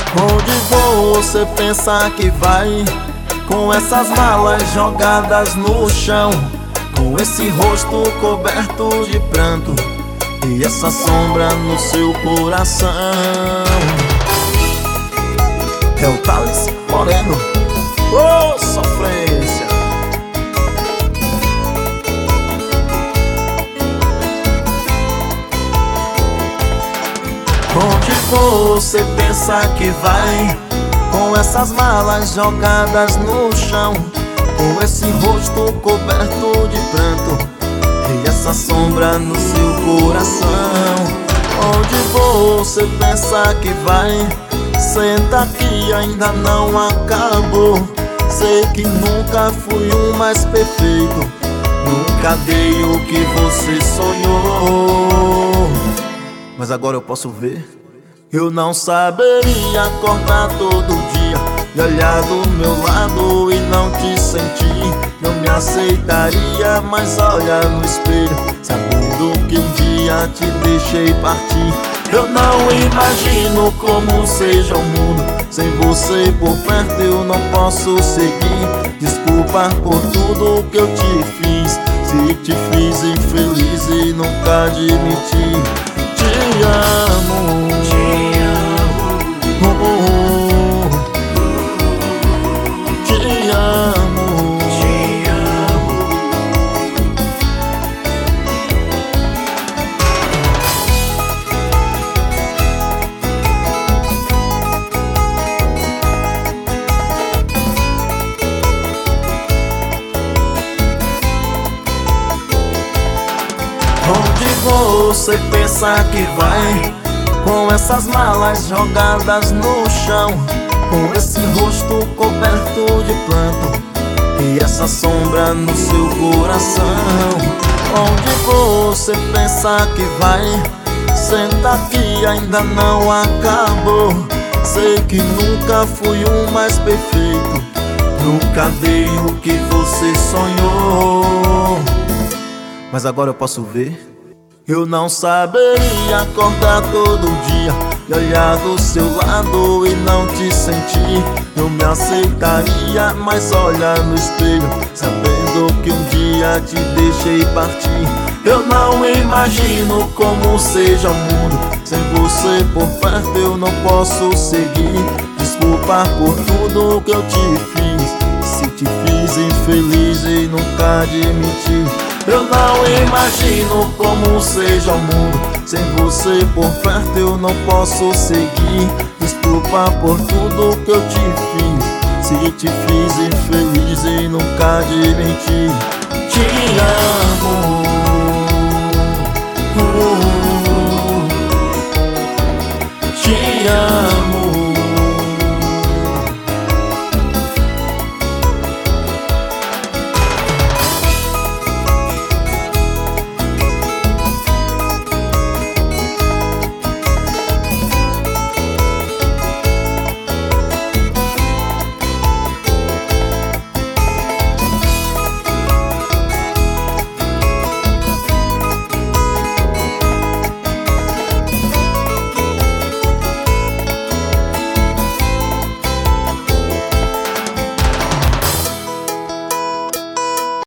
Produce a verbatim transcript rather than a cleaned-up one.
Onde você pensa que vai, com essas malas jogadas no chão, com esse rosto coberto de pranto e essa sombra no seu coração? É o Thales Moreno, ô sofrência. Onde você pensa que vai, com essas malas jogadas no chão, com esse rosto coberto de pranto e essa sombra no seu coração? Onde você pensa que vai, senta que ainda não acabou. Sei que nunca fui o mais perfeito, nunca dei o que você sonhou, mas agora eu posso ver. Eu não saberia acordar todo dia e olhar do meu lado e não te sentir. Não me aceitaria, mas olha no espelho, sabendo que um dia te deixei partir. Eu não imagino como seja o mundo sem você por perto, eu não posso seguir. Desculpa por tudo que eu te fiz, se te fiz infeliz e nunca admiti. Te amo, te amo, oh, oh, oh. Te amo, te amo. Onde você pensa que vai, com essas malas jogadas no chão, com esse rosto coberto de pranto e essa sombra no seu coração? Onde você pensa que vai, senta que ainda não acabou. Sei que nunca fui o mais perfeito, nunca dei o que você sonhou, mas agora eu posso ver. Eu não saberia acordar todo dia e olhar do seu lado e não te sentir. Não me aceitaria, mas olha no espelho, sabendo que um dia te deixei partir. Eu não imagino como seja o mundo sem você por perto, eu não posso seguir. Desculpa por tudo que eu te fiz, se te fiz infeliz e nunca admiti. Eu não imagino como seja o mundo sem você por perto, eu não posso seguir. Desculpa por tudo que eu te fiz, se te fiz infeliz e nunca admiti. Te amo.